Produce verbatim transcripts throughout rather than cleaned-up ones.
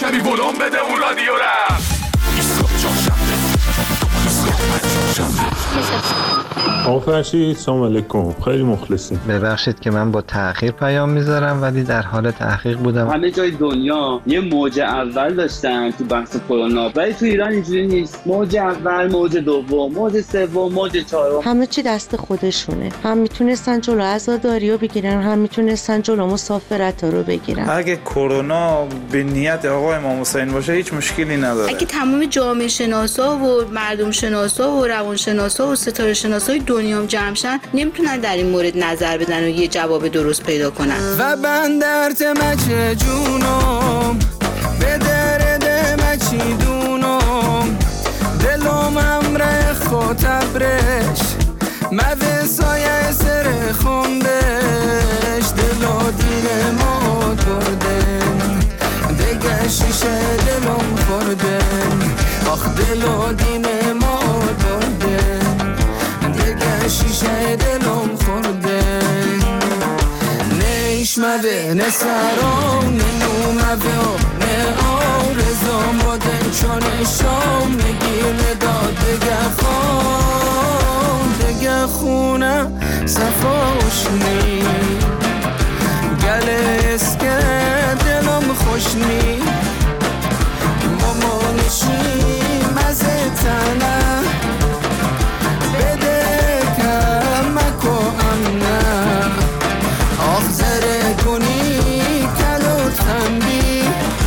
کمی ولوم بده اون رادیو رفت. ایستگاه چهارشنبه، ایستگاه پنجشنبه. آقا فرشید سلام علیکم، خیلی مخلصیم. ببخشید که من با تأخیر پیام میذارم ولی در حال تحقیق بودم. همه جای دنیا یه موج اول داشتن تو بحث کرونا، ولی تو ایران اینجوری نیست. موج اول، موج دوم، موج سوم، موج چهارم، همه چی دست خودشونه. هم میتونستن جلو عزاداری رو بگیرن، هم میتونستن جلو مسافرت رو بگیرن. اگه کرونا به نیت آقای امام حسین باشه هیچ مشکلی نداره. اگه تمام جامعه شناسا و مردم شناسا و روان شناسا و ستاره شناسای دنیام جمع شن، نمیتونن در این مورد نظر بدن و یه جواب درست پیدا کنن. و بندرت مچه جونم به درده مچی دونم دلم امره خاطبرش موه سایه سر خوندش دلا دیر ما بردن دیگه شیشه دلم خوردن آخ دلا دیر ما بردن دیگه شیشه دلم خوردن نیش موه نسرام نینو موه نه آرزام بودن چون شام نگیر داد دیگه خون دیگه خونه صفاش نی گله اسکه دلم خوش نی مامانشی مزه تنه بده کمک و امنه آخ زره کنی کلو تنبی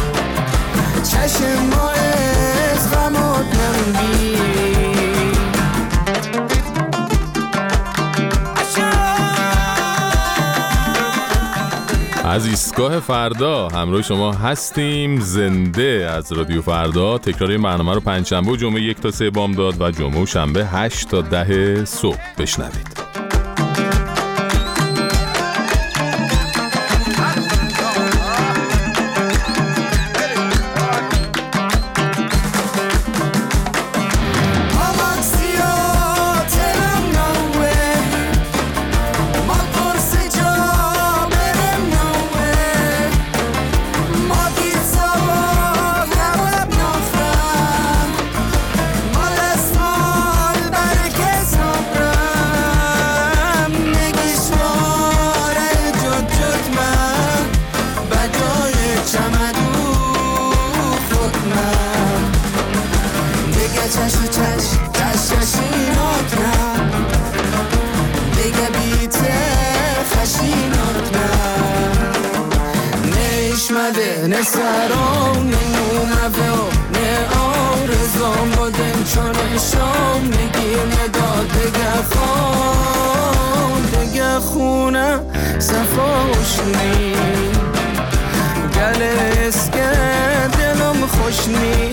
چشم ما از غمات نمبی. از ایستگاه فردا همراه شما هستیم، زنده از رادیو فردا. تکرار این برنامه رو پنجشنبه و جمعه یک تا سه بامداد و جمعه و شنبه هشت تا ده صبح بشنوید. نسرام نمومه و نه آرزام بودن چون شام نگیر نداد دیگه خون دیگه خونه صفاش نی گله اسکه دلم خوش نی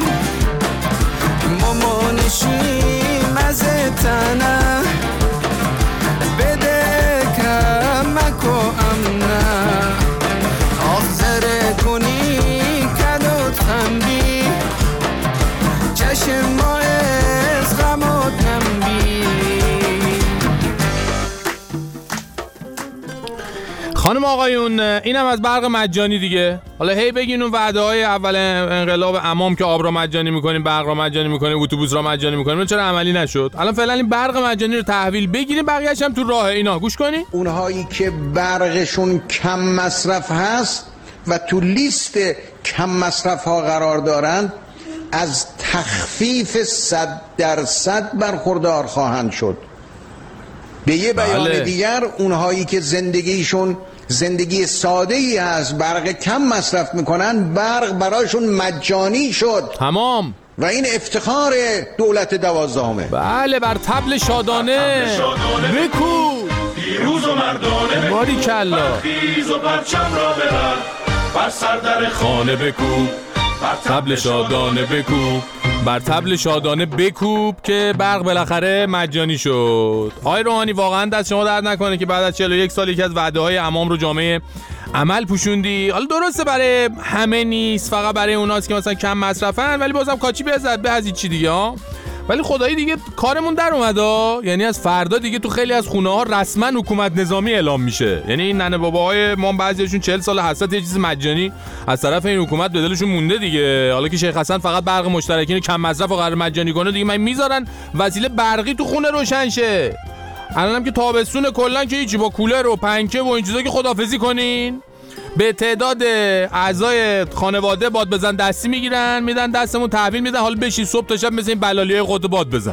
مامانشی مزه تنه بده کمک و امنه آخ زره کنی کلو تنبی چشم ما از غمات نمبی. خانم آقایون، اینم از برق مجانی دیگه. حالا هی بگین اون وعده های اول انقلاب امام که آب را مجانی میکنیم، برق را مجانی میکنیم، اتوبوس را مجانی میکنیم، چرا عملی نشد؟ الان فعلا این برق مجانی رو تحویل بگیریم، بقیه‌اش هم تو راه. اینا گوش کنی. اونهایی که برقشون کم مصرف هست و تو لیست کم مصرف ها قرار دارند از تخفیف صد درصد برخوردار خواهند شد. به یه بیان بله. دیگر اونهایی که زندگیشون زندگی ساده ای هست، برق کم مصرف میکنن، برق براشون مجانی شد. تمام. و این افتخار دولت دوازدهمه. بله، بر طبل شادانه بکو پیروز و مردانه باری کلا خیز و پرچم را ببر بر سردر خانه بکوب بر طبل شادانه بکوب بر طبل شادانه بکوب که برق بالاخره مجانی شد. آقای روحانی واقعا دست شما درد نکنه که بعد از چهل و یک سال یکی از وعده های امام رو جامعه عمل پوشوندی. حالا درسته برای همه نیست، فقط برای اوناست که مثلا کم مصرفن، ولی بازم کاچی بزد به از چی دیگه ها. ولی خدایی دیگه کارمون در اومد. یعنی از فردا دیگه تو خیلی از خونه ها رسما حکومت نظامی اعلام میشه. یعنی این ننه باباهای ما بعضیشون چهل سال حسرت یه چیز مجانی از طرف این حکومت به دلشون مونده دیگه. حالا که شیخ حسن فقط برق مشترکین کم مصرف و قرار مجانی کنه دیگه، من میذارن وسیله برقی تو خونه روشن شه. الانم که تابستون کلا که هیچی، با کولر و پنکه و این چیزا که خداحافظی کنین. به تعداد اعضای خانواده باد بزن دستی میگیرن میدن دستمون تحویل میدن، حالا بشین صبح تا شب مثل این بلالیای خودت باد بزن.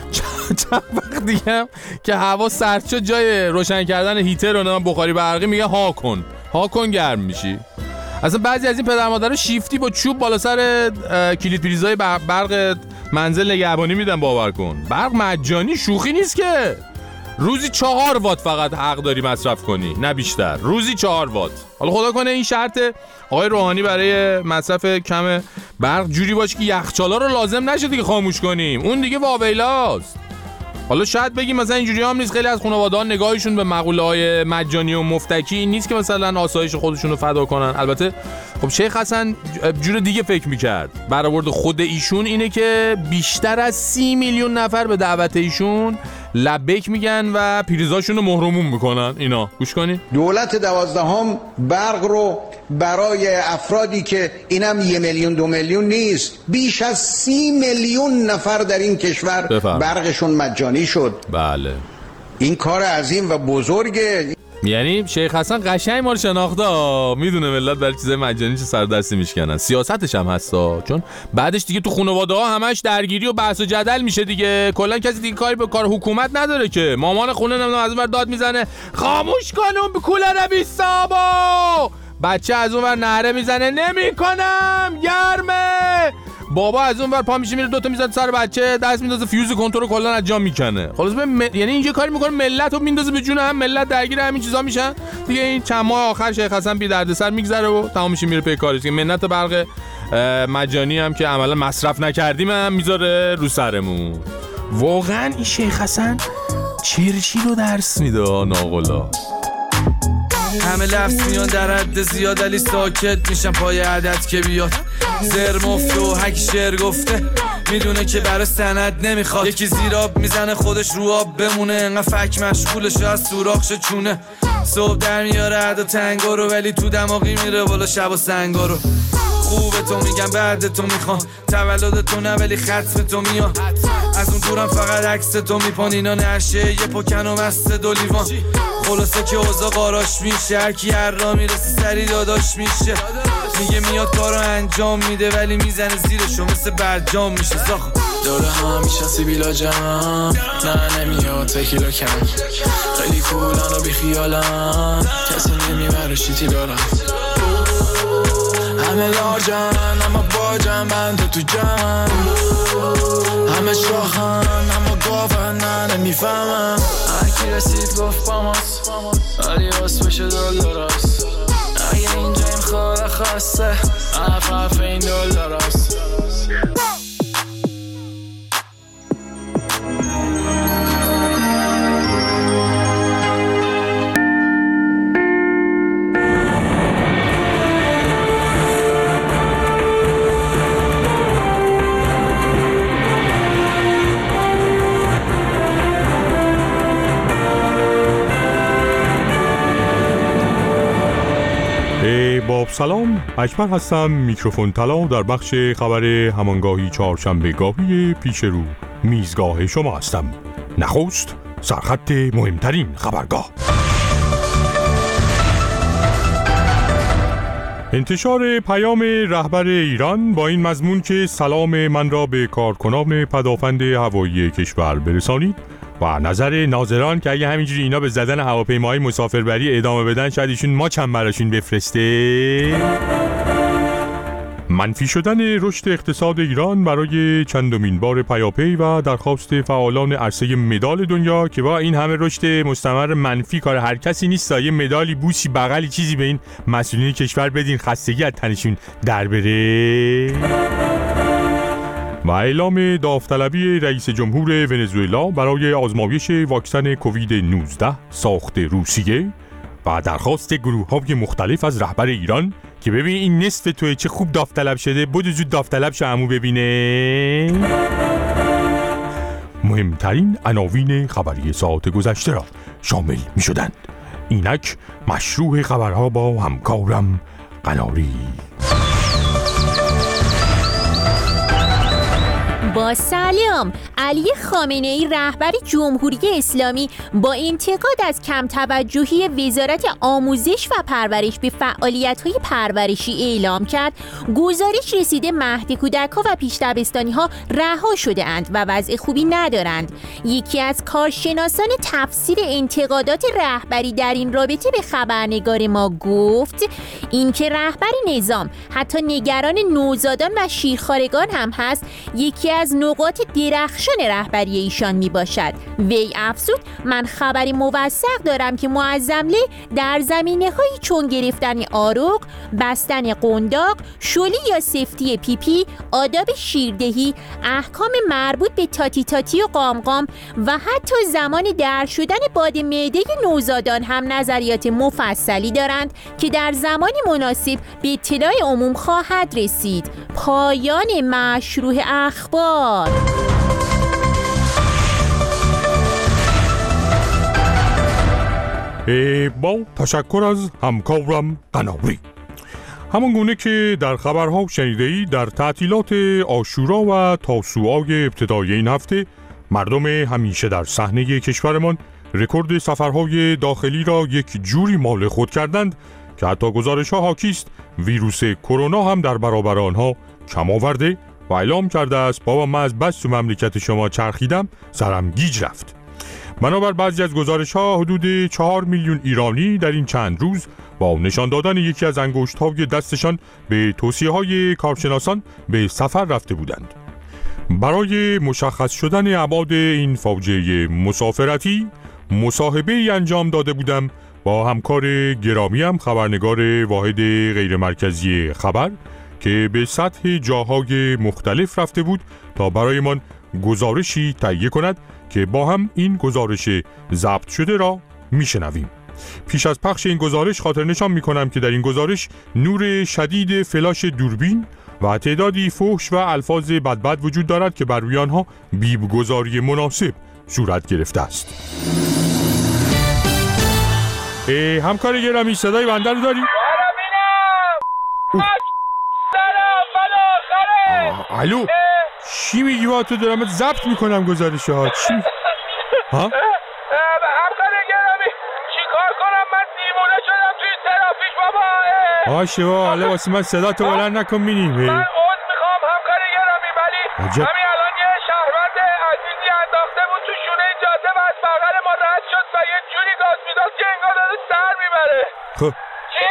چند وقت دیگه هم که هوا سرد شد جای روشن کردن هیتر و بخاری برقی میگه ها کن ها کن گرم میشی. اصلا بعضی از این پدر مادرها شیفتی با چوب بالا سر کلید پریزای برق منزل نگهبانی میدن. باور کن برق مجانی شوخی نیست که. روزی چهار وات فقط حق داری مصرف کنی، نه بیشتر. روزی چهار وات. حالا خدا کنه این شرط آقای روحانی برای مصرف کم برق جوری باشه که یخچالا رو لازم نشه دیگه خاموش کنیم، اون دیگه واویلاست. حالا شاید بگیم مثلا اینجوری هم نیست، خیلی از خانواده‌ها نگاهشون به مقوله‌های مجانی و مفتکی نیست که مثلا آسایش خودشون رو فدا کنن. البته خب شیخ حسن جور دیگه فکر می‌کرد. برآورد خود ایشون اینه که بیشتر از سی میلیون نفر به دعوت ایشون لبیک میگن و پریزاشون رو محرومون میکنن. اینا گوش کنین. دولت دوازدهم برق رو برای افرادی که اینم یه میلیون دو میلیون نیست، بیش از سی میلیون نفر در این کشور بفهم. برقشون مجانی شد. بله این کار عظیم و بزرگه. یعنی شیخ حسن قشنگ ما رو شناخته، میدونه ملت برای چیزای مجانی چه سر دستی میشکنن. سیاستش هم هستا، چون بعدش دیگه تو خانواده ها همش درگیری و بحث و جدل میشه دیگه. کلا کسی دیگه کاری به کار حکومت نداره که. مامان خونه نمیدونم از اون ور داد میزنه خاموش کن اون کولر بیسابو، بچه از اون ور نهره میزنه نمیکنم گرمه، بابا از اون ور پا میشه میره دوتا میزنه سر بچه، دست میندازه فیوز کنترل کلا از جا میکنه. خلاص م... یعنی اینجا کاری میکنه ملت رو میندازه به جون هم، ملت درگیر همین چیزا میشن دیگه. این چند ماه آخر شیخ حسن بی دردسر میگذره و تمام میشه میره پی کارش که منت برق مجانی هم که عملا مصرف نکردیم هم میذاره رو سرمون. واقعا این شیخ حسن چرچی رو درس میده ناقلا. همه لفظ میان در حد زیاد علی ساکت میشم پای عدد که بیاد زر مفت و هک شعر گفته میدونه که برای سند نمیخواد. یکی زیراب میزنه خودش رو آب بمونه، انقدر فک مشغولش از سوراخش چونه. صبح در میاره عدا تنگا رو ولی تو دماغی میره بالا شب و سنگا رو. خوبه تو میگم بعد تو میخوام تولد تو نه ولی خطف تو میاد. از اون دورم فقط عکس تو میپان اینا نشه یه پکن و مست دو لیوان. خلاصه که اوضاع قاراش میشه هرکی هر را میرسه سری داداش میشه. میگه میاد کارو انجام میده ولی میزنه زیرشو مثل برجام میشه زاخ. دوره ها میشه سیبیلا جمع نه نمیاد تکیلا کم خیلی کولن و بیخیالن کسی نمیبره شیتی دارم. همه لاجن اما باجن بنده تو جمع، همه شاخن اما گاون نه نمیفهمم. هرکی رسید گفت با ماست ولی باس بشه دل دراست. اگه اینجا این خوره خواسته حرف حرف این دل دراست. باب سلام، اکبر هستم. میکروفون طلا در بخش خبر همانگاهی چهارشنبه گاهی پیش رو میزگاه شما هستم. نخست سرخط مهمترین خبرگاه. انتشار پیام رهبر ایران با این مضمون که سلام من را به کارکنان پدافند هوایی کشور برسانید و نظر ناظران که اگه همینجوری اینا به زدن هواپیماهای مسافربری ادامه بدن شاید ایشون ما چند براشون بفرسته. منفی شدن رشد اقتصاد ایران برای چندمین بار پیاپی و درخواست فعالان عرصه مدال دنیا که با این همه رشد مستمر منفی کار هر کسی نیست. یه مدالی بوسی بغلی چیزی به این مسئولین کشور بدین خستگی از تنشون در بره. و اعلام داوطلبی رئیس جمهور ونزوئلا برای آزمایش واکسن کووید نوزده ساخت روسیه و درخواست گروه‌های مختلف از رهبر ایران که ببین این نصف توی چه خوب داوطلب شده، بود زود داوطلب شو عمو ببینه. مهمترین عناوین خبری ساعت گذشته را شامل می شدند. اینک مشروع خبرها با همکارم قناری. با سلام. علی خامنه‌ای رهبر جمهوری اسلامی با انتقاد از کم توجهی وزارت آموزش و پرورش به فعالیت‌های پرورشی اعلام کرد گزارش رسیده مهد کودک‌ها و پیش دبستانی‌ها رها شده اند و وضع خوبی ندارند. یکی از کارشناسان تفسیر انتقادات رهبری در این رابطه به خبرنگار ما گفت اینکه رهبر نظام حتی نگران نوزادان و شیرخوارگان هم هست یکی از نقاط درخشان رهبری ایشان می باشد. وی افزود من خبری موثق دارم که معظمله در زمینه هایی چون گرفتن آروغ، بستن قنداق، شلی یا سفتی پیپی، آداب شیردهی، احکام مربوط به تاتی تاتی و قامقام و حتی زمان در شدن باد معده نوزادان هم نظریات مفصلی دارند که در زمانی مناسب به اطلاع عموم خواهد رسید. پایان مشروع اخبار. با تشکر از همکارم قناری. همان گونه که در خبرها شنیده‌اید در تعطیلات عاشورا و تاسوعای ابتدای این هفته مردم همیشه در صحنه کشورمان رکورد سفرهای داخلی را یک جوری مال خود کردند که حتی گزارش‌ها حاکی است ویروس کرونا هم در برابر آنها کم آورده و اعلام کرده است بابا من از بس تو مملکت شما چرخیدم سرم گیج رفت. بنابر بعضی از گزارش‌ها حدود چهار میلیون ایرانی در این چند روز با نشان دادن یکی از انگشت‌های دستشان به توصیه‌های کارشناسان به سفر رفته بودند. برای مشخص شدن ابعاد این فاجعه مسافرتی مصاحبه‌ای انجام داده بودم با همکار گرامیم خبرنگار واحد غیر مرکزی خبر که به سطح جاهای مختلف رفته بود تا برایمان گزارشی تهیه کند که با هم این گزارش ضبط شده را میشنویم. پیش از پخش این گزارش خاطر نشان میکنم که در این گزارش نور شدید فلاش دوربین و تعدادی فحش و الفاظ بدبد وجود دارد که بر روی آنها بیبگذاری مناسب صورت گرفته است. همکار گرامی صدای بنده رو داری؟ الو چی میگی؟ با تو دارم ضبط میکنم گزارش ها. چی می... ها؟ همکار گرامی چی کار کنم؟ من دیوونه شدم توی ترافیک بابا. آشه با حالا واسه من صدا تو بلند نکن مینیم. من عوض میخوام همکار گرامی ولی همین الان یه شهروند عزیزی انداخته بود تو شونه جاده و از بغل ما رد شد و یه جوری گاز میداد که انگار داره سر میبره. خب چی؟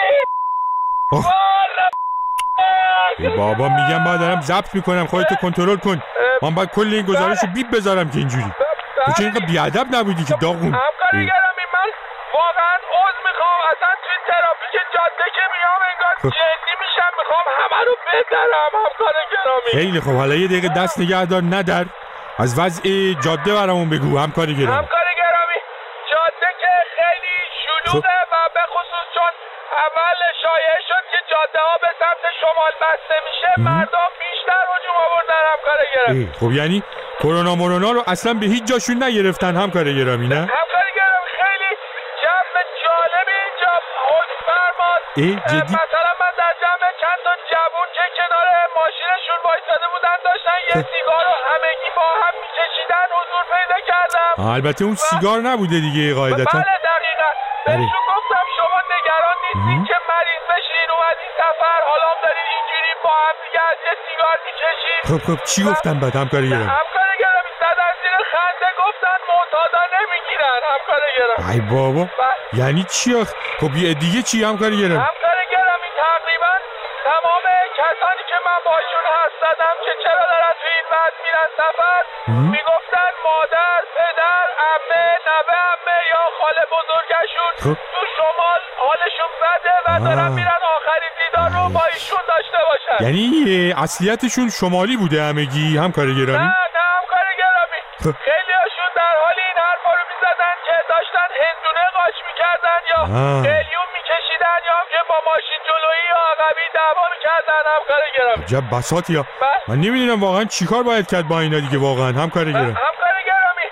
ای بابا میگم باید دارم ضبط میکنم خودتو کنترل کن. من باید کل این گزارش رو بیب بذارم که اینجوری. تو چه اینقدر بیادب نبودی که داغون. همکار گرامی من واقعا عذر میخوام اصلا توی ترافیک جاده که میام انگار جدی میشم میخوام همه رو بزنم. همکار گرامی خیلی خب حالا یه دقیقه دست نگه دار ندر از وضع جاده برامون بگو همکار گرامی. همکار گرامی جاده که خیلی شلوغه و به خصوص چون اول شایعه شد که جاده ها به سمت شمال بسته میشه مردم بیشتر هجوم آوردن همکار گرامی. خب یعنی کرونا مورونا رو اصلا به هیچ جاشون نگرفتن همکار گرامی نه؟ همکار گرامی خیلی جمع جالبی اینجا حکم فرماست. مثلا من در جمع چند تا جوون که کنار ماشینشون وایساده بودن داشتن یه سیگار رو همگی با هم میکشیدن حضور پیدا کردم. البته اون سیگار نبوده دیگه قاعدتا. بله دقیقاً. بهشون گفتم شما نگران نیستین که مریض بشین اومدین سفر حالا دارین اینجوری با هم دیگه از یه سیگار میکشین. خب خب چی گفتن بعد همکار گرامی؟ همکار گرامی زدن زیر خنده گفتن معتادا نمیگیرن همکار گرامی. ای بابا یعنی چی آخ؟ خب یه دیگه چی همکار گرامی؟ همکار گرامی تقریبا تمام کسانی که من باشون حرف زدم که چرا دارن توی این وقت میرن سفر میگفتن مادر، پدر، عمه، نوه عمه یا خاله بزرگشون تو شمال حالشون بده و دارن میرن آخرین دیدار رو با ایشون داشته باشن. یعنی اصلیتشون شمالی بوده همگی همکار گرامی؟ نه نه همکار گرامی خیلی هاشون در حال این حرفا رو میزدن که داشتن هندونه قاچ میکردن یا قلیون میکشیدن یا هم که با ماشین جلویی یا عقبی دعوا میکردن همکار گرامی. عجب بساطی ها. من نمیدونم واقعا چیکار باید کرد با اینا دیگه واقعا همکار گرامی. همکار گرامی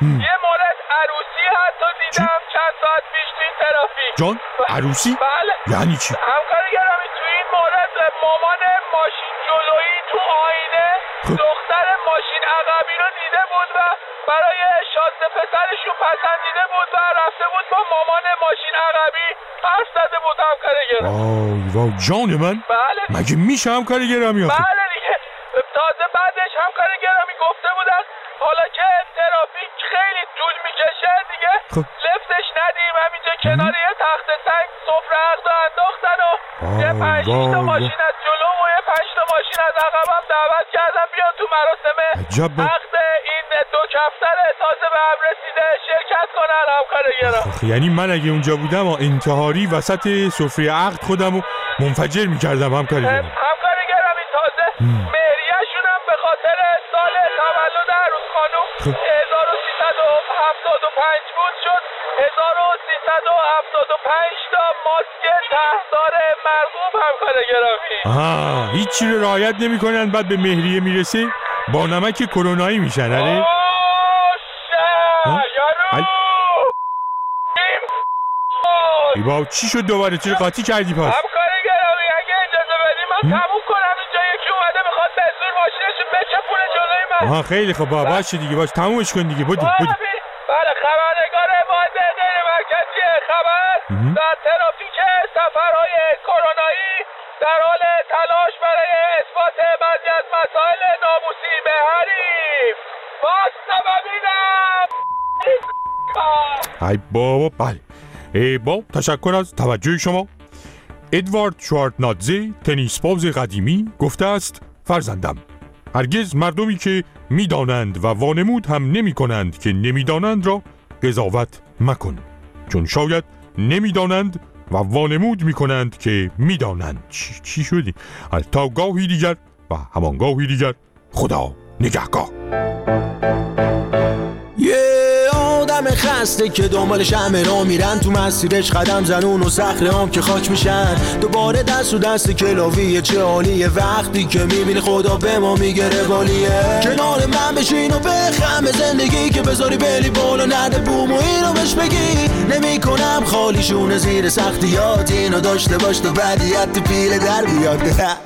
یه مورد عروسی حتی دیدم چند ساعت پیش تو این ترافیک. جان عروسی؟ بله. یعنی چی؟ همکار گرامی تو این مورد مامان ماشین جلویی تو آینه دختر ماشین عقبی رو دیده بود و برای شازده پسرشون پسندیده بود و رفته بود با مامان ماشین عقبی حرف زده بود. همکار گرامی وای وای جان من. بله مگه میشه همکار گرامی آخه؟ بله دیگه. تازه بعدش همکار گرامی گفته بودن حالا که ترافیک خیلی طول میکشه دیگه خب. لفتش ندیم، همینجا کنار یه تخت سنگ سفره عقد انداختن و یه پنج تا ماشین از جلو و یه پنج تا ماشین از عقب هم دعوت کردن بیان تو مراسم عقد این دو کفتر تازه به هم رسیده شرکت کنن. همکار گرامی یعنی من اگه اونجا بودم انتحاری وسط سفره عقد خودمو منفجر میکردم. همکار گرامی همکار گرامی تازه مهریه‌شون هم به خاطر سال تولد عروس خانم هزار و سیصد و هفتاد و پنج بود شد هزار و سیصد و هفتاد و پنج تا ماسک طرحدار مرغوب. همکار گرامی آها هیچی رو رعایت نمی‌کنن بعد به مهریه میرسه با نمک کرونایی میشن. آره یارو ای بابا چی شد دوباره؟ چرا قاطی کردی پس؟ همکار گرامی اگه اجازه بدی من تموم کنم، اینجا یکی اومده میخواد به زور ماشینشو بچپونه جلوی من. آها خیلی خب بابا باشه دیگه باش تمومش کن دیگه. بودی بودی بله خبرنگار واحد غیر مرکزی خبر در ترافیک سفرهای کرونایی در حال تلاش برای اثبات بعضی از مسائل ناموسی به حریف واسه ببینم. ای بابا بله. ای با تشکر از توجه شما. ادوارد شوارتنادزه تنیسباز قدیمی گفته است فرزندم هرگز مردمی که میدانند و وانمود هم نمی کنند که نمیدانند را قضاوت مکن، چون شاید نمیدانند و وانمود می کنند که میدانند. چی, چی شدی؟ تا گاهی دیگر و همان گاهی دیگر خدا نگهگاه. آدم خسته که دنبالش همه را میرن تو مسیرش قدم زنون و صخره هم که خاک میشن دوباره دست و دست کلاویه چه حالیه وقتی که میبینی خدا به ما میگه روالیه کنار من بشین و بخم زندگی که بذاری بلی بالا نده بوم و اینو بهش بگی نمی کنم خالیشون زیر سختیات اینو داشته باش تو بدیت پیل در بیاد.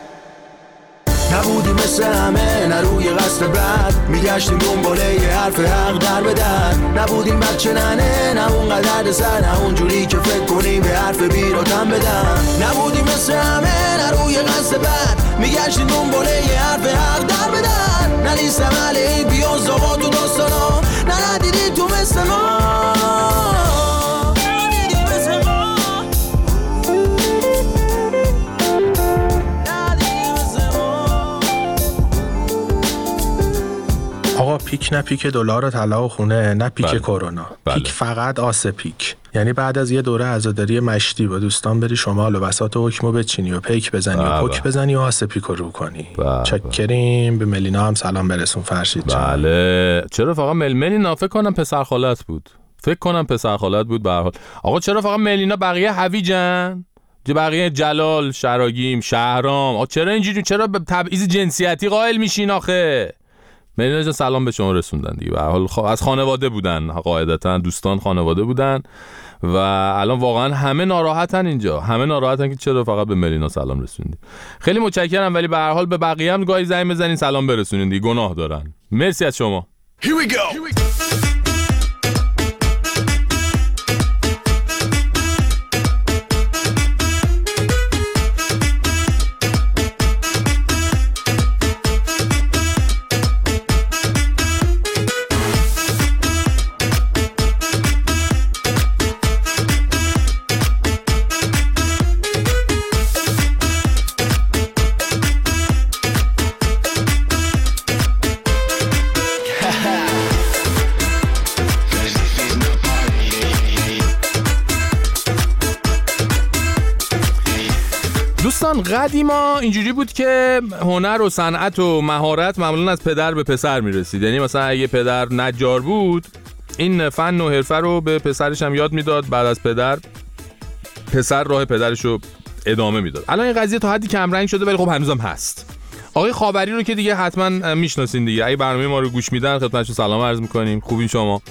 نبودی مثل همه نه روی قصد بد میگشتیم دنباله یه حرف حق در بدن نبودیم بچه ننه نه اون قدر سر نه اونجوری که فکر کنیم به حرف بیراتم بدن نبودیم مثل همه نه روی قصد بد میگشتیم دنباله یه حرف حق در بدن نه نیستم علی بیاز آقا تو داستانا نه ندیدی تو مثل ما. آقا پیک نه پیک دلار و طلا و خونه نه پیک بله. کرونا بله. پیک فقط آسه پیک، یعنی بعد از یه دوره عزاداری مشتی با دوستان بری شمال و بساط حکمو بچینی و پیک بزنی بله. و پک بزنی و آسه پیک رو کنی. بله. چکریم به ملینا هم سلام برسون فرشید جان. بله چرا فقط مل ملینا فکر کنم پسر خالت بود فکر کنم پسر خالت بود به هر حال. آقا چرا فقط ملینا بقیه هویجن؟ بقیه جلال شراگیم شهرام آقا چرا اینجوری؟ چرا به تبعیض جنسیتی قائل میشین آخه؟ ملینا جان سلام به شما رسوندن دیگه به هر حال خ... از خانواده بودن قاعدتا دوستان خانواده بودن و الان واقعا همه ناراحتن اینجا همه ناراحتن که چرا فقط به ملینا سلام رسوندید. خیلی متشکرم ولی به هر حال به بقیه هم گاهی زنگ بزنین سلام برسونین دیگه گناه دارن. مرسی از شما. Here we go. Here we go. دوستان قدیما اینجوری بود که هنر و صنعت و مهارت معمولا از پدر به پسر میرسید، یعنی مثلا اگه پدر نجار بود این فن و حرفه رو به پسرش هم یاد میداد، بعد از پدر پسر راه پدرش رو ادامه میداد. الان این قضیه تا حدی کم رنگ شده ولی خب هنوزم هست. آقای خاوری رو که دیگه حتما میشناسین دیگه، اگه برنامه ما رو گوش میدن خدمتشون سلام عرض میکنیم. خوبین شما؟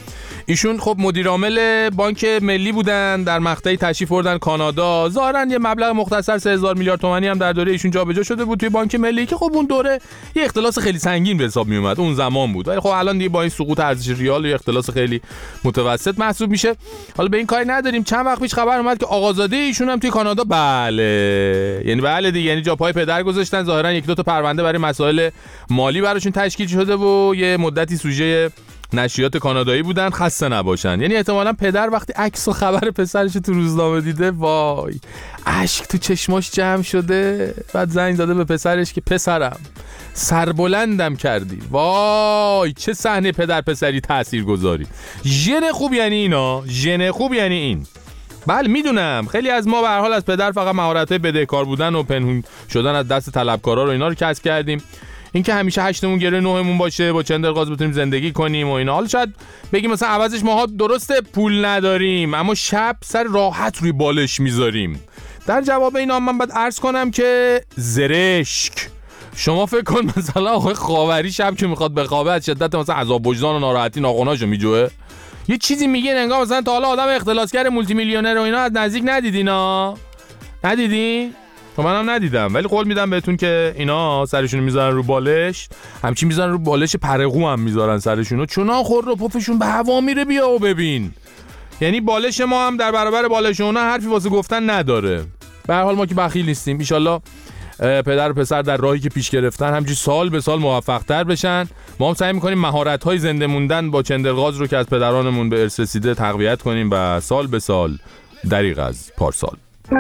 ایشون خب مدیر عامل بانک ملی بودن، در مقطعی تشریف بردن کانادا. ظاهرا یه مبلغ مختصر سه هزار میلیارد تومانی هم در دوره ایشون جابجا شده بود توی بانک ملی که خب اون دوره یه اختلاس خیلی سنگین به حساب می اومد اون زمان بود. ولی خب الان دیگه با این سقوط ارزش ریال یه اختلاس خیلی متوسط محسوب میشه. حالا به این کاری نداریم. چند وقت پیش خبر اومد که آقازاده ایشون هم توی کانادا بله یعنی بله دیگه یعنی جا پای پدر گذاشتن. ظاهرا یک دو تا پرونده برای مسائل مالی براشون تشکیل شده و یه مدتی سوژه نشریات کانادایی بودن. خسته نباشن. یعنی احتمالاً پدر وقتی عکس و خبر پسرش تو روزنامه دیده وای اشک تو چشماش جمع شده، بعد زنگ زده به پسرش که پسرم سربلندم کردی. وای چه صحنه پدر پسری تاثیرگذاری. ژن خوب یعنی اینا، ژن خوب یعنی این. بله میدونم خیلی از ما به هر حال از پدر فقط مهارت‌های بدهکار بودن و پنهون شدن از دست طلبکارا رو اینا رو کسب کردیم. این که همیشه هشتمون گره نهمون باشه با چندرغاز بتونیم زندگی کنیم و اینا. حالا شاید بگیم مثلا عوضش ماها درسته پول نداریم اما شب سر راحت روی بالش میذاریم. در جواب اینا من باید عرض کنم که زرشک. شما فکر کن مثلا آقای خاوری شب که میخواد بخوابه از شدت مثلا عذاب وجدان و ناراحتی ناخناشو میجوه، یه چیزی میگه انگار مثلا تا حالا آدم اختلاسگر مولتی میلیونر و اینا از نزدیک ندیدین ها؟ ندیدین؟ تو منم ندیدم ولی قول میدم بهتون که اینا سرشون میذارن رو بالش، همچین میذارن رو بالش پرقو هم میذارن سرشونو، چنان خور رو پفشون به هوا میره. بیا و ببین. یعنی بالش ما هم در برابر بالش اونا حرفی واسه گفتن نداره. به هر حال ما که بخیل نیستیم. ان شاءالله پدر و پسر در راهی که پیش گرفتن همینجوری سال به سال موفق‌تر بشن. ما هم سعی می‌کنیم مهارت‌های زنده موندن با چندرغاز رو که از پدرانمون به ارث رسیده تقویت کنیم و سال به سال دریغ از پارسال.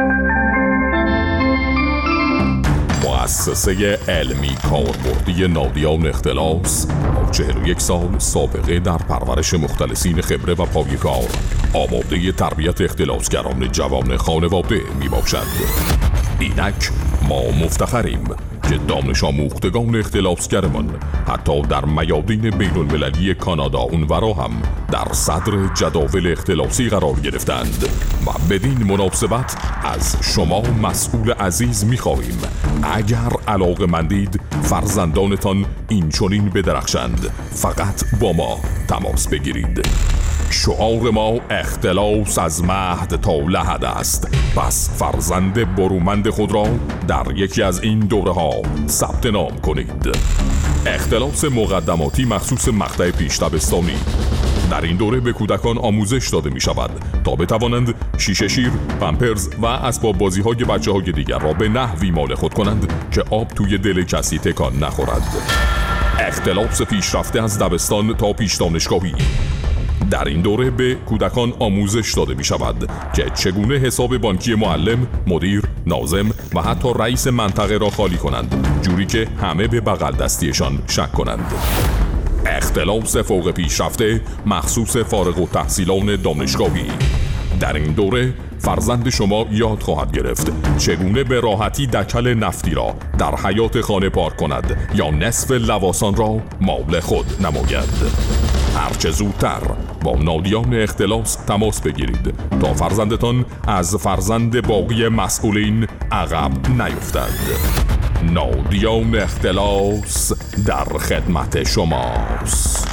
مؤسسه علمی کاربردی نادیان اختلاس با چهل و یک سال سابقه در پرورش مختلسین خبره و پایه‌کار آماده تربیت اختلاسگران جوان خانواده می باشد. اینک ما مفتخریم که دانش آموختگان اختلاسگرمان حتی در میادین بین المللی کانادا اونورا هم در صدر جداول اختلاسی قرار گرفتند و بدین مناسبت از شما مسئول عزیز می‌خواهیم اگر علاقه‌مندید فرزندانتان این چنین بدرخشند فقط با ما تماس بگیرید. شعار ما اختلاس از مهد تا لحد است. پس فرزند برومند خود را در یکی از این دوره ها ثبت نام کنید. اختلاس مقدماتی مخصوص مقطع پیش دبستانی. در این دوره به کودکان آموزش داده می شود تا بتوانند شیشه شیر، پمپرز و اسباب بازی های بچه های دیگر را به نحوی مال خود کنند که آب توی دل کسی تکان نخورد. اختلاس پیشرفته از دبستان تا پیش دانشگاهی. در این دوره به کودکان آموزش داده می شود که چگونه حساب بانکی معلم، مدیر، ناظم و حتی رئیس منطقه را خالی کنند، جوری که همه به بغل دستیشان شک کنند. اختلاس فوق پیشرفته مخصوص فارغ التحصیلان دانشگاهی. در این دوره فرزند شما یاد خواهد گرفت چگونه به راحتی دکل نفتی را در حیاط خانه پارک کند یا نصف لواسان را مال خود نماید. هرچه زودتر با نادیان اختلاس تماس بگیرید تا فرزندتان از فرزند باقی مسئولین عقب نیفتد. نادیان اختلاس در خدمت شماست.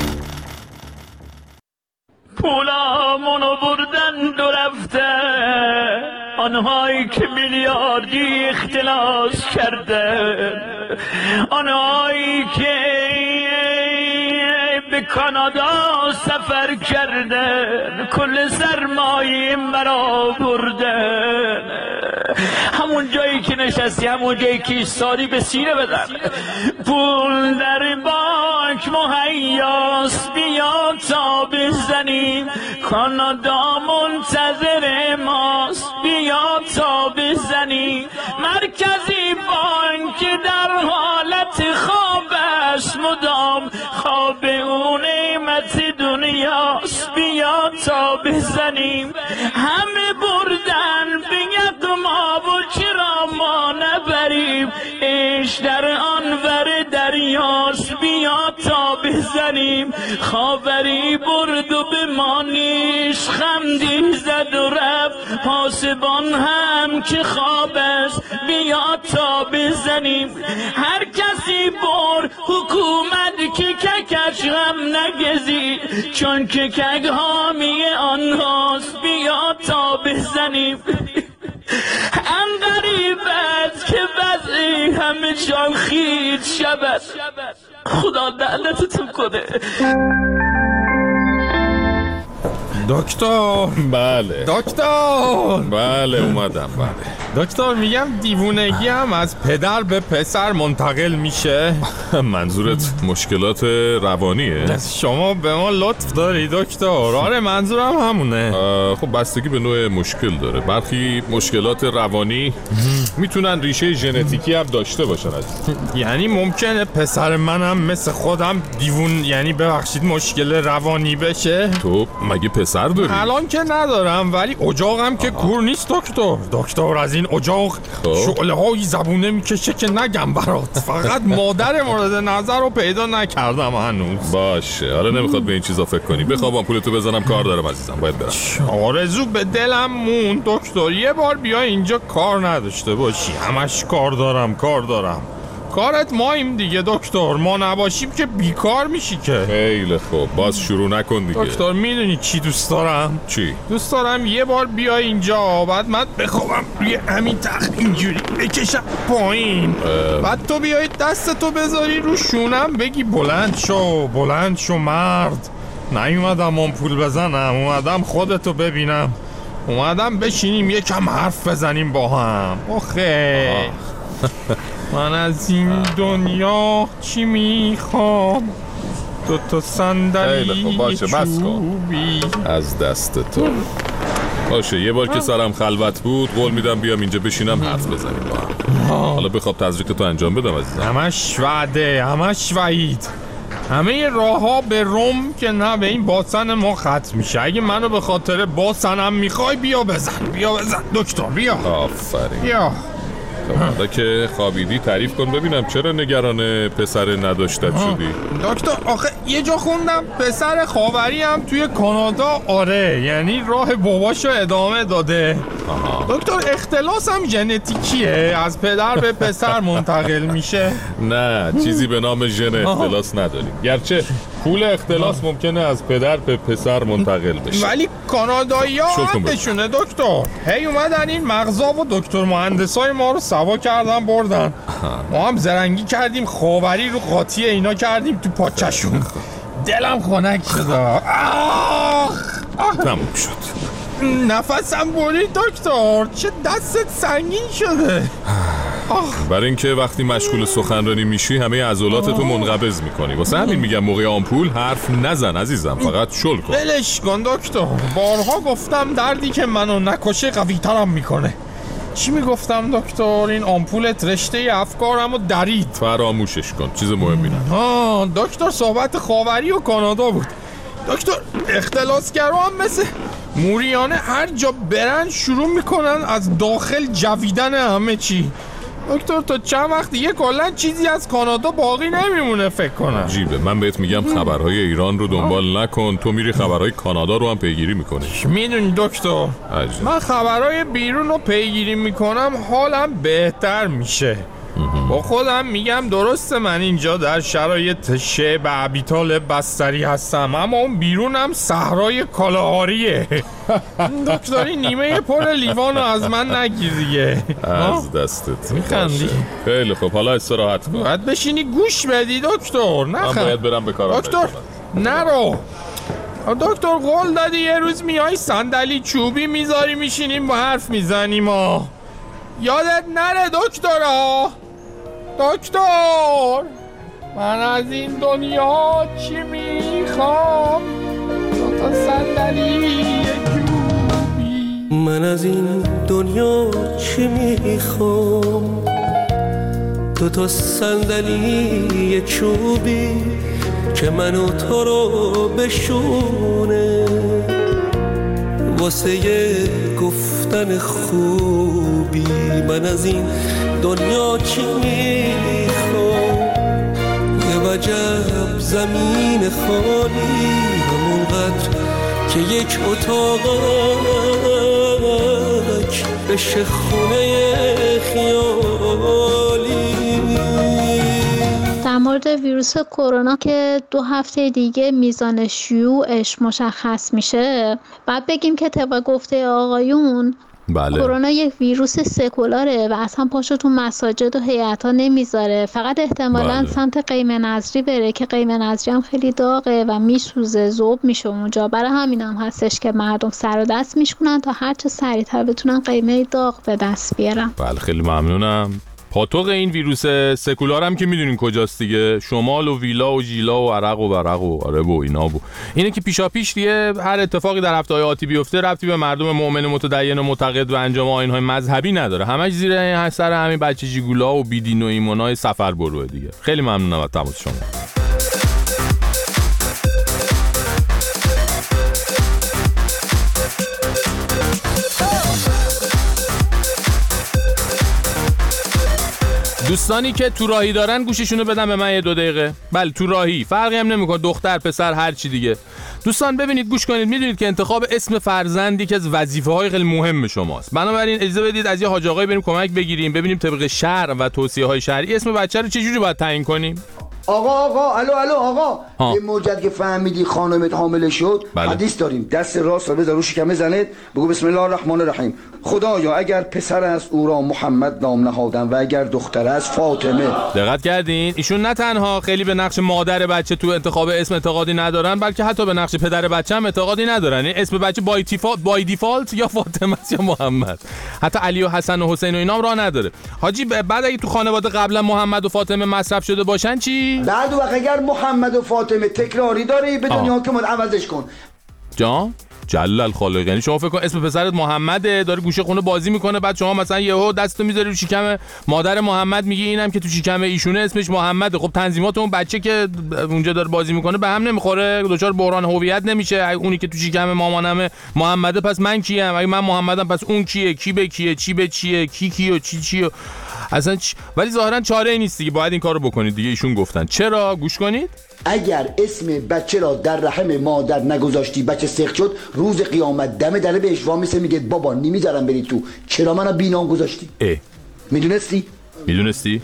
پولامونو بردن دو رفته آنهایی که میلیاردی اختلاس کرده، آنهایی که به کانادا سفر کردن کل سرمایه مرا بردن. همون جایی که نشستی همون جایی که ایستادی به سینه بزن. پول در بانک مهیاست بیا تا بزنیم، کانادا منتظر ماست بیا تا بزنیم. مرکزی بانک در حالت خواب است مدام، خواب اون نعمت دنیاست بیا تا بزنیم. همه بردن بگد ما و چرا ما نبریم، ایش در آنور دریاست بیا تا بزنیم. خاوری برد و به ما نیش خمدی زد و رفت، پاسبان هم که خواب است بیا تا بزنیم. هر کس کسی بر حکومت که ککش غم نگزی، چون که کک حامی آنهاست بیا تا بزنیم. هم غریبت که وضعی همه جان خیل شود، خدا دلتتون کنه. دکتر. بله دکتر. بله اومدم. بله دکتر میگم دیوونگی هم از پدر به پسر منتقل میشه؟ منظورت مشکلات روانیه؟ شما به ما لطف داری دکتر. آره منظورم همونه. خب بستگی به نوع مشکل داره. برخی مشکلات روانی میتونن ریشه ژنتیکی هم داشته باشن. یعنی ممکنه پسر منم مثل خودم دیوون، یعنی ببخشید مشکل روانی بشه؟ تو مگه پسر داری؟ الان که ندارم، ولی اجاقم که کور نیست دکتر. دکتر از این اجاق شعله های زبونه میکشه که نگم برات. فقط مادر مورد نظر رو پیدا نکردم هنوز. باشه حالا نمیخواد به این چیزا فکر کنی. بخوام آمپولتو بزنم، کار دارم عزیزم، باید برم. آرزو به دلم مون دکتر یه بار بیا اینجا کار نداشته باشی. همش کار دارم کار دارم. کارت ماییم دیگه دکتر، ما نباشیم که بیکار میشی که. خیلی خوب باز شروع نکن دیگه. دکتر میدونی چی دوست دارم؟ چی؟ دوست دارم یه بار بیا اینجا، بعد من بخوابم روی همین تخت اینجوری بکشم پایین، بعد تو بیای دستتو بذاری رو شونم بگی بلند شو بلند شو مرد. نیومدم آمپول بزنم، اومدم خودتو ببینم، اومدم بشینیم یکم حرف بزنیم با هم. آخه من از این دنیا چی میخوام؟ دو تا صندلی باشه بس کن از دست تو. باشه یه بار که سرم خلوت بود قول میدم بیام اینجا بشینم حرف بزنیم با هم. حالا بخواب تزریق تو انجام بدم عزیزم. همش وعده، همش وعید. همه راه ها به روم که نه به این باسن ما ختم میشه. اگه منو به خاطر باسنم میخوای بیا بزن، بیا بزن دکتر بیا. آفرین. بیا. حالا که خوابیدی تعریف کن ببینم چرا نگران پسر نداشتت شدی؟ دکتر آخه یه جا خوندم پسر خاوری هم توی کانادا آره، یعنی راه باباشو ادامه داده. آها. دکتر اختلاس هم ژنتیکیه، از پدر به پسر منتقل میشه؟ نه چیزی به نام ژن اختلاس نداریم، گرچه پول اختلاس ممکنه از پدر به پسر منتقل بشه، ولی کانادایی ها حدشونه دکتر. هی اومدن این مغزا و دکتر مهندسای ما رو سوا کردن بردن. ما هم زرنگی کردیم خاوری رو قاطی اینا کردیم تو پاچشون. دلم خنک شد. تموم شد. نفسم برید دکتر، چه دستت سنگین شده. برای اینکه وقتی مشغول سخنرانی میشی همه عضلاتتو منقبض میکنی، واسه همین میگم موقع آمپول حرف نزن عزیزم، فقط شل کن. ولش کن دکتر، بارها گفتم دردی که منو نکشه قوی ترم میکنه. چی میگفتم دکتر؟ این آمپولت رشته افکارمو درید. فراموشش کن، چیز مهمی نه. آه دکتر صحبت خاوری و کانادا بود. دکتر اختلاسگرا هم مثل موریانه هر جا برن شروع میکنن از داخل جویدن همه چی. دکتر تا چند وقت دیگه کلا چیزی از کانادا باقی نمیمونه فکر کنم. جیبه من بهت میگم خبرهای ایران رو دنبال نکن، تو میری خبرهای کانادا رو هم پیگیری میکنی. میدونی دکتر عجب. من خبرهای بیرون رو پیگیری میکنم حالم بهتر میشه. با خودم میگم درسته من اینجا در شرایط شعب ابیتال بستری هستم، اما اون بیرونم صحرای کالاهاریه. دکتری نیمه پر لیوانو از من نگیر دیگه. از دستت میخندی. خیلی خب حالا استراحت کن. باید بشینی گوش بدی دکتر. من باید برم به کارم. دکتر نرو. دکتر قول دادی یه روز میای صندلی چوبی میذاری میشینیم با حرف میزنیم ها. یادت نره دکترا. دکتر من از این دنیا چی میخوام؟ دو تا صندلی چوبی. من از این دنیا چی میخوام؟ دو تا صندلی چوبی که منو تو رو بشونه، واسه یه گفتن خوبی. من از این دنیا چی میخوام؟ یه وجب زمین خالی، همونقدر که یک اتاقک بشه خونه خیالی. مورد ویروس کرونا که دو هفته دیگه میزان شیوعش مشخص میشه، بعد بگیم که طبق گفته آقایون بله. کرونا یک ویروس سکولاره و اصلا پاشو تو مساجد و هیئت‌ها نمیذاره، فقط احتمالاً بله. سمت قیم نظری بره که قیم نظری هم خیلی داغه و میسوزه، ذوب میشه اونجا. برای همین هم هستش که مردم سر و دست میشکنن تا هر چه سریعتر بتونن قیمه داغ به دست بیارن. بله خیلی ممنونم. پاتوق این ویروس سکولار هم که میدونین کجاست دیگه، شمال و ویلا و جیلا و عرق و ورق و آره و اینا بو. اینه که پیشا پیش دیگه هر اتفاقی در هفته‌های آتی بیفته ربطی به مردم مؤمن متدین و معتقد و انجام آیین‌های مذهبی نداره، همش زیر سر همین بچه جیگولا و بیدین و ایمونای سفر بروه دیگه. خیلی ممنونم از تماس شما. دوستانی که تو راهی دارن گوششونو بدن به من یه دو دقیقه. بله تو راهی، فرقی هم نمیکنه دختر پسر هر چی دیگه. دوستان ببینید گوش کنید، میدونید که انتخاب اسم فرزندی که از وظیفه‌های خیلی مهم شماست. بنابراین اجازه بدید از یه حاج آقای بریم کمک بگیریم ببینیم طبق شرع و توصیه‌های شرعی اسم بچه رو چه جوری باید تعیین کنیم. آقا آقا الو الو آقا ها. یه موجد که فهمیدی خانمت حامله شد بله. حدیث داریم، دست راست رو بذار رو شکم زنت، بگو بسم الله الرحمن الرحیم. خدایا اگر پسر است او را محمد نام نهادم و اگر دختر است فاطمه. دقت کردین ایشون نه تنها خیلی به نقش مادر بچه تو انتخاب اسم اعتقادی ندارن، بلکه حتی به نقش پدر بچه هم اعتقادی ندارن. این اسم بچه بای دیفالت بای دیفالت یا فاطمه یا محمد، حتی علی و حسن و حسین و اینام راه نداره. حاجی بعد اگه تو خانواده قبلا محمد و فاطمه مصرف شده باشن چی؟ بعد وقت اگر محمد و فاطمه تکراری داری به دنیا که مد عوضش کن. جان جلال خالق، یعنی شما فکر کن اسم پسرت محمده، داره گوشه خونه بازی میکنه، بعد شما مثلا یهو دستتو میذاری رو شکم مادر محمد میگی اینم که تو شکم ایشونه اسمش محمده. خب تنظیمات اون بچه که اونجا داره بازی میکنه به هم نمیخوره، دچار بحران هویت نمیشه. اونی که تو شکم مامانمه محمده پس من کیم؟ اگه من محمدم پس اون کیه؟ کی به کیه؟ چی به چیه؟ کی کیو چی چیو؟ اصلا چ... ولی ظاهرا چاره ای نیست دیگه، باید این کارو بکنید دیگه. ایشون گفتن چرا؟ گوش کنید. اگر اسم بچه را در رحم مادر نگذاشتی بچه سخت شد، روز قیامت دم دره بهش وامیسه میگه بابا نمیذارم بری تو، چرا منو بینام گذاشتی؟ اه میدونستی؟ میدونستی؟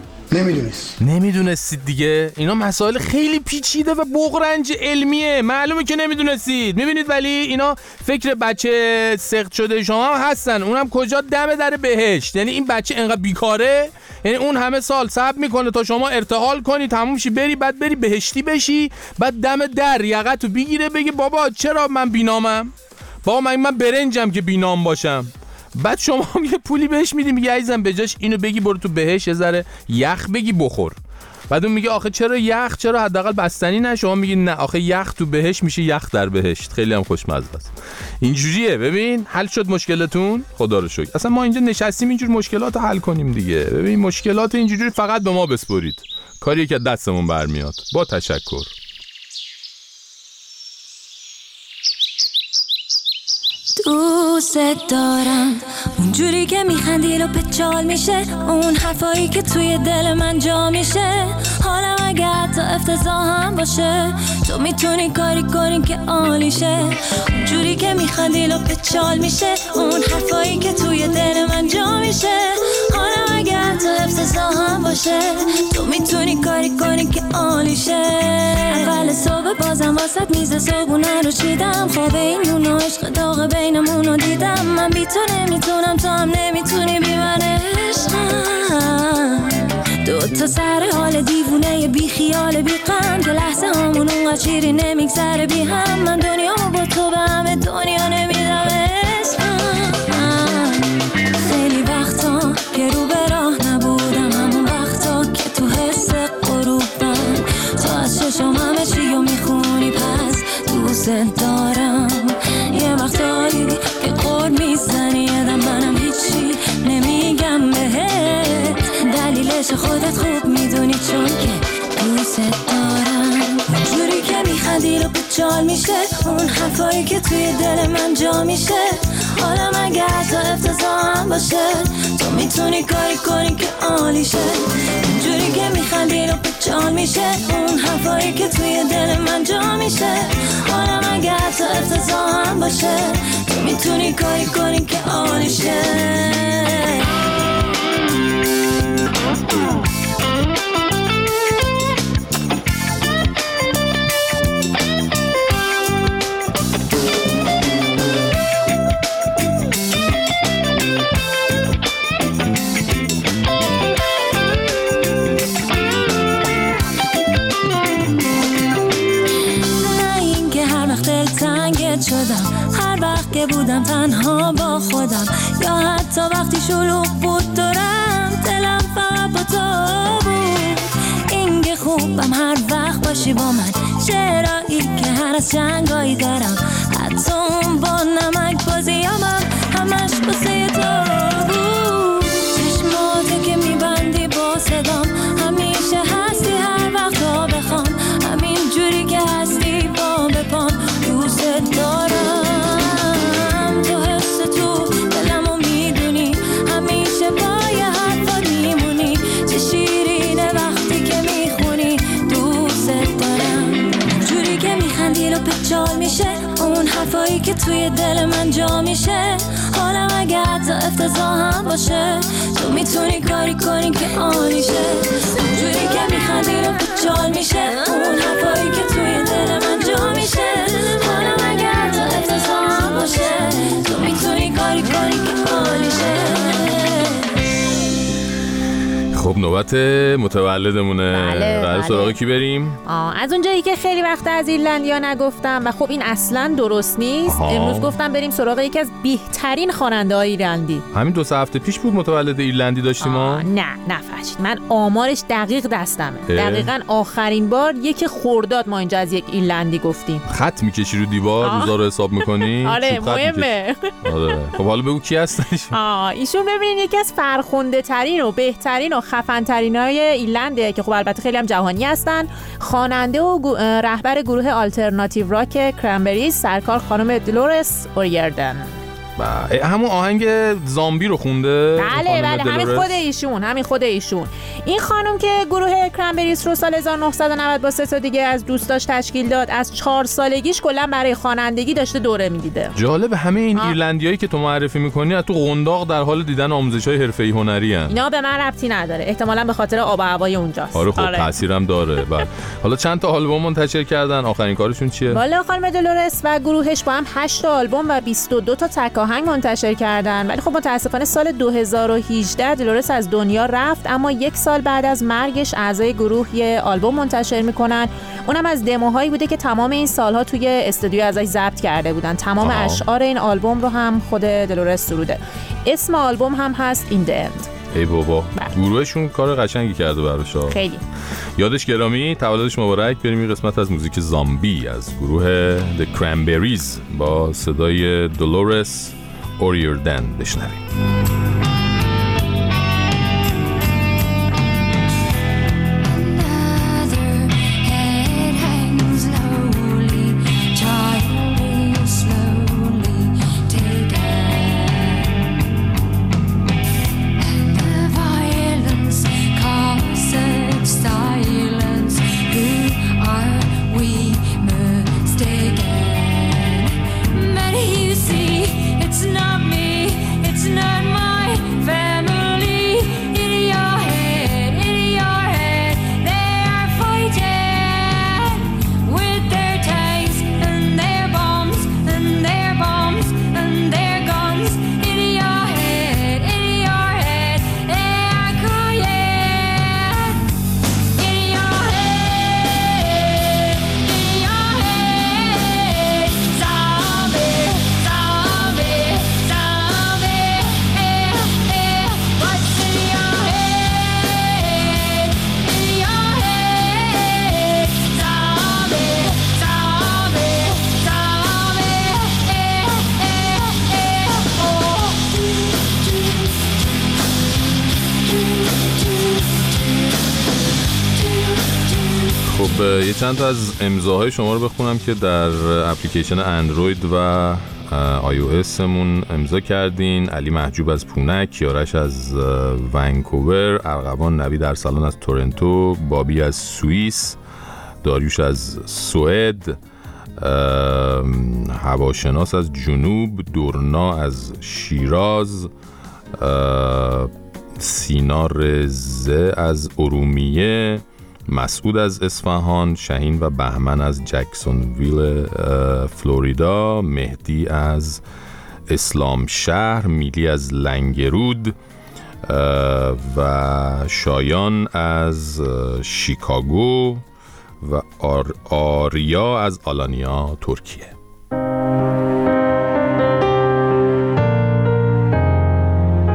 نمیدونست نمیدونستید دیگه. اینا مسائل خیلی پیچیده و بغرنج علمیه، معلومه که نمیدونستید. میبینید ولی اینا فکر بچه سخت شده شما هم هستن، اونم کجا؟ دم در بهشت. یعنی این بچه انقدر بیکاره، یعنی اون همه سال صبر میکنه تا شما ارتحال کنی تموم شی بری، بعد بری بهشتی بشی، بعد دم در یقتو بگیره بگه بابا چرا من بینامم؟ بابا من من برنجم که بینام باشم. بعد شما هم یه پولی بهش میدی میگه عزیزم بجاش اینو بگی برو تو بهش یه ذره یخ بگی بخور. بعد اون میگه آخه چرا یخ؟ چرا حداقل بستنی نه؟ شما میگی نه آخه یخ تو بهش میشه یخ در بهشت. خیلی هم خوشمزه است. اینجوریه. ببین حل شد مشکلتون؟ خدا رو شکر. اصلا ما اینجا نشستیم اینجور مشکلات رو حل کنیم دیگه. ببین مشکلات اینجوری فقط به ما بسپرید، کاریه که دستمون برمیاد. با تشکر. دوست دارم اونجوری که میخندی رو پچال میشه، اون حرفایی که توی دل من جا میشه. حالم اگه حتی افتضاحم باشه تو میتونی کاری کنی که عالیشه. اونجوری که میخندی رو پچال میشه، اون حرفایی که توی دل من جا میشه. حالم اگه حتی افتضاحم باشه تو میتونی کاری کنی که عالیشه. اول صبح بازم واسط میز صبحونه رو چیدم، خواب این نون و عشق داغ بینمونو دیدم. من بی تو نمیتونم تو هم نمیتونی بی من عشقم. دو تا سر حال دیوونه بی خیال بی غم که لحظه همون اونقدر چیری نمیگذره بی هم. من دنیامو با تو به همه دنیا نمیدم عشقم. خیلی وقتا که رو به راه نبودم، همون وقتا که تو حس غروبم تو از چشم همه چی رو میخونی پس دوست دارم. یه وقتایی که قول میزنی یادم منم هیچی نمیگم بهت، دلیلش خودت خوب میدونی چون که دوست دارم. اونجوری که میخندی رو بچال میشه، اون حرفایی که توی دل من جا میشه. حالم اگه حتی افتضاحم باشه تو میتونی کاری کنی که عالیشه. اونجوری که میخندی رو بچال میشه، اون حرفایی که توی دل من جا میشه. حالم اگه حتی افتضاحم باشه تو میتونی کاری کنی که عالیشه. حتی وقتی شلوغ بود دورم دلم فقط با تو بود. این که خوبم هر وقت باشی با من، چرایی که هر از جنگایی دارم، حتی اون با نمک بازیامم همش باسه تو بود. چشماتو که میبندی با صدام همیشه هستی هر وقت تا بخوام، همین جوری که هستی با بپام دوست دارم. تو حس تو دلمو میدونی، همیشه با یه حرفات میمونی، چه شیرینه وقتی که میخونی دوست دارم. جوری که میخندی رو پچال میشه اون حرفایی که توی دل من جا میشه، حالم اگه حتی افتضاح هم باشه تو میتونی کاری کنی که آنیشه. جوری که میخندی رو پچال میشه اون حرفایی که توی دل من جا میشه، حالم اگه حتی افتضاح هم باشه تو میتونی کاری کنی که آنیشه. خب نوبت متولدمونه. بله قرار سراغ کی بریم؟ آه از اونجایی که خیلی وقت از ایرلندیا نگفتم و خب این اصلا درست نیست، آها. امروز گفتم بریم سراغ یکی از بهترین خواننده های ایرلندی. همین دو سه هفته پیش بود متولد ایرلندی داشتیم ما. نه نفرشید، من آمارش دقیق دستمه. دقیقاً آخرین بار یک خرداد ما اینجا از یک ایرلندی گفتیم. خط میکشی رو دیوار روزا رو حساب میکنی؟ آره مهمه. آره خب حالا بگو کی هستش؟ آه ایشون ببینید یکی از فرخنده ترین و بهترین و خفن ترین های ایرلنده که خب البته خیلی هم جهانی هستن. خواننده و گو... رهبر گروه آلترناتیو راک کرنبریز، سرکار خانم دلورس اوریردن. بله همون آهنگ زامبی رو خونده. بله بله همین خود ایشون همین خود ایشون این خانم که گروه کرنبریز رو سال هزار و نهصد و نود با سه تا دیگه از دوستاش تشکیل داد، از چهار سالگیش کلا برای خوانندگی داشته دوره میدیده. جالب همه این ایرلندیایی که تو معرفی میکنی از تو قنداق در حال دیدن آموزش‌های حرفه‌ای هنری ان. اینا به من ربطی نداره، احتمالاً به خاطر آب و هوای اونجاست. آره خب تاثیرم داره. بعد حالا چند تا آلبوم منتشر کردن، آخرین کارشون چیه؟ والا خانم دلورس و گروهش با هم هشت تا آلبوم و بیست و دو تا تک آهنگ منتشر کردن، ولی خب متاسفانه سال دو هزار و هجده دلورس از دنیا رفت، اما یک سال بعد از مرگش اعضای گروه یه آلبوم منتشر میکنن. اونم از دموهایی بوده که تمام این سالها توی استودیو ازش ضبط کرده بودن. تمام آه. اشعار این آلبوم رو هم خود دلورس سروده. اسم آلبوم هم هست این دی اند. ای بابا گروهشون کار قشنگی کرده براشا. خیلی یادش گرامی، تولدش مبارک. بریم این قسمت از موزیک زامبی از گروه The Cranberries با صدای دلورس اوریردن بشنویم. یه چند تا از امضاهای شما رو بخونم که در اپلیکیشن اندروید و آی او اس مون امضا کردین. علی محجوب از پونک، کیارش از ونکوور، ارغوان نوید ارسلان از تورنتو، بابی از سوئیس، داریوش از سوئد، هواشناس از جنوب، دورنا از شیراز، سینا رزه از ارومیه، مسعود از اصفهان، شهین و بهمن از جکسونویل فلوریدا، مهدی از اسلام شهر، میلی از لنگرود و شایان از شیکاگو و آر آریا از آلانیا ترکیه.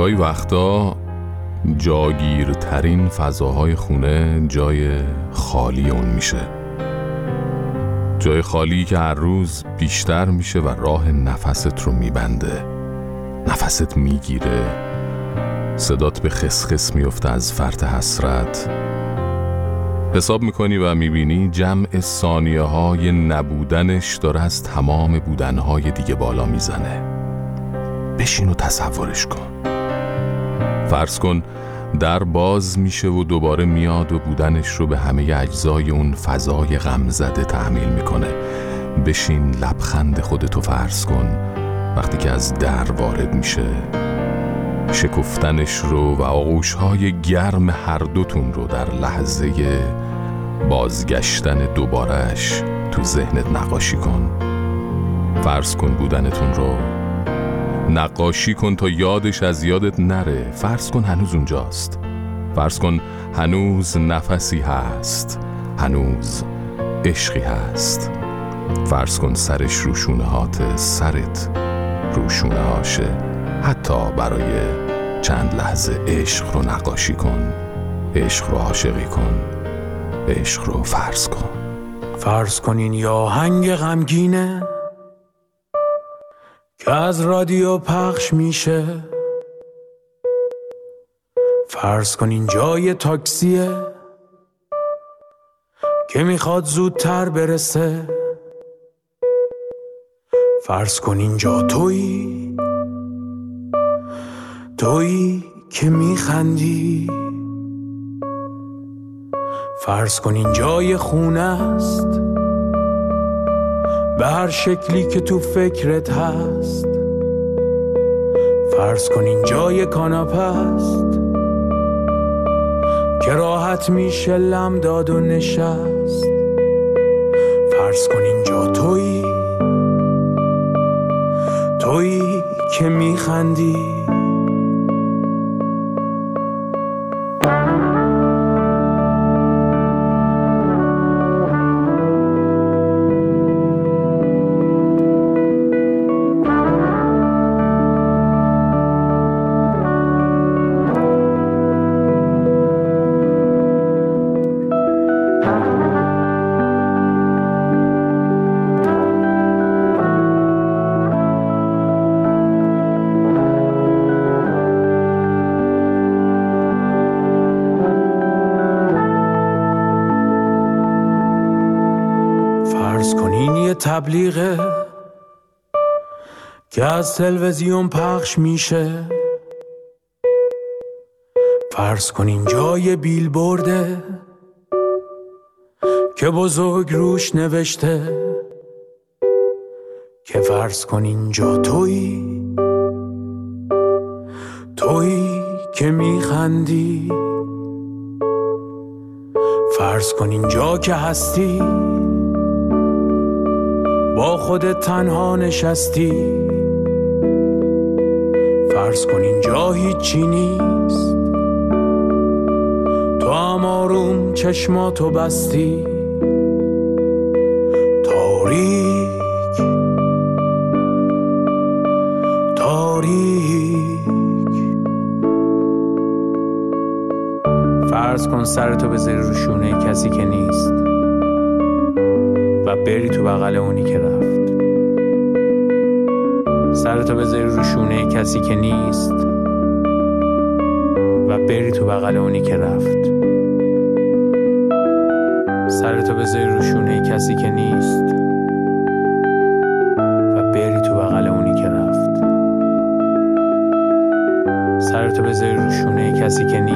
گاهی وقتا جاگیرترین فضاهای خونه جای خالی اون میشه، جای خالی که هر روز بیشتر میشه و راه نفست رو میبنده. نفست میگیره، صدات به خسخس میفته از فرط حسرت. حساب میکنی و میبینی جمع ثانیه های نبودنش داره از تمام بودنهای دیگه بالا میزنه. بشین و تصورش کن. فرض کن در باز میشه و دوباره میاد و بودنش رو به همه اجزای اون فضای غمزده تحمیل میکنه. بشین لبخند خودتو فرض کن وقتی که از در وارد میشه، شکفتنش رو و آغوشهای گرم هر دوتون رو در لحظه بازگشتن دوبارهش تو ذهنت نقاشی کن. فرض کن بودنتون رو نقاشی کن تا یادش از یادت نره. فرض کن هنوز اونجاست. فرض کن هنوز نفسی هست، هنوز عشقی هست. فرض کن سرش روشونه هات، سرت روشونه هاشه. حتی برای چند لحظه عشق رو نقاشی کن، عشق رو عاشقی کن، عشق رو فرض کن. فرض کن این یه آهنگ غمگینه که از رادیو پخش میشه. فرض کن این جای تاکسیه که میخواد زودتر برسه. فرض کن اینجا تویی، تویی که میخندی. فرض کن این جای خونه است به هر شکلی که تو فکرت هست. فرض کن این جای کاناپه است که راحت میشه لم داد و نشست. فرض کن اینجا تویی، تویی که میخندی. تبلیغه که از تلویزیون پخش میشه. فرض کن این جای بیلبورده که بزرگ روش نوشته که فرض کن اینجا تویی، تویی که میخندی. فرض کن اینجا که هستی با خودت تنها نشستی. فرض کن اینجا هیچی نیست، تو هم آروم چشماتو بستی. تاریک تاریک. فرض کن سرتو بذاری رو شونه کسی که نیست و بری تو بغل اونی که رفت. سرتو بذاری رو شونه کسی که نیست و بری تو بغل اونی که رفت. سرتو بذاری رو شونه کسی که نیست و بری تو بغل اونی که رفت. سرتو بذاری رو شونه کسی که نیست